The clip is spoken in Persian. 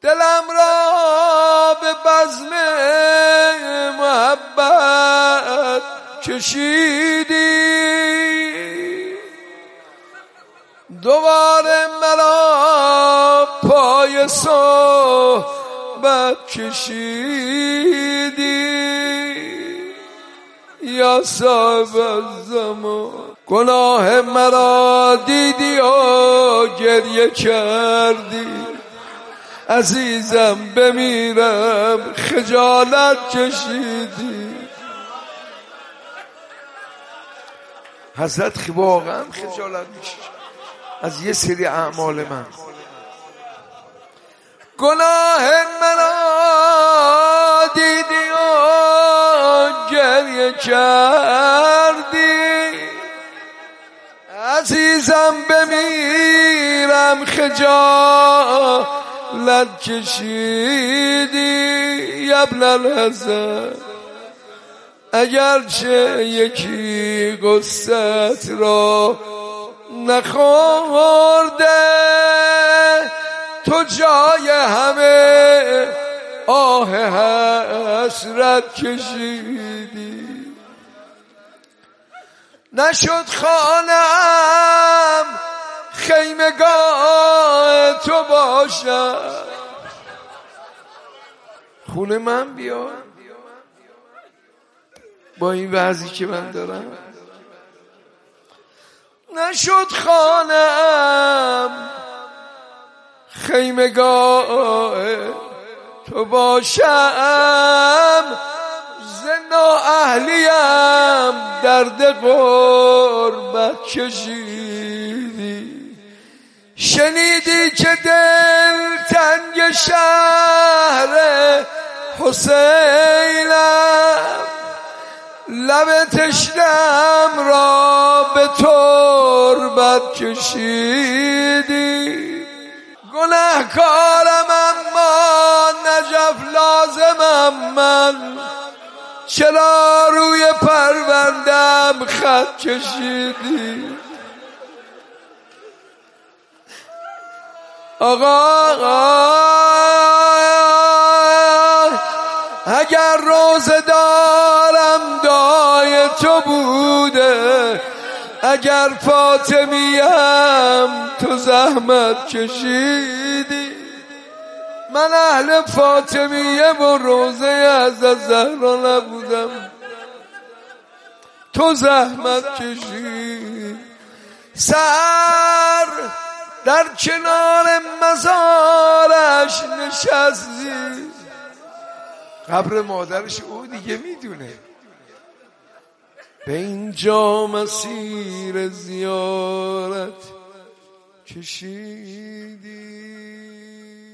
دلم را به بزم محبت کشیدی، دوباره مرا پای صحبت کشیدی. یا صاحب الزمان گناه مرا دیدی و گریه کردی، عزیزم بمیرم خجالت کشیدی. حضرت واقعا خجالت میشه از یه سری اعمال من. گناه مرا دیدی و گریه کردی، عزیزم بمیرم خجالت کشیدی. ابن الحسن اگرچه یکی قصت را نخورده، تو جای همه آه حسرت کشیدی. نشد خانم خیمگاه تو باشد، خونه من بیا با این وضعی که من دارم. نشد خانم خیمگاه تو باشم، زنا اهلیم درد غربت کشیدی. شنیدی که دل تنگ شهر حسینم، لب تشنم را به تربت کشیدی. گناهکارم اما نجف لازمم من، چرا روی پروندم خط کشیدی. آقا اگر روزه دارم دای تو بوده، اگر فاطمیم تو زحمت کشیدی. من اهل فاطمیه و روزه از زهرا نبودم، تو زحمت کشیدی. سر در کنار مزارش نشستی، قبر مادرش او دیگه میدونه. به اینجا مسیر زیارت کشیدی.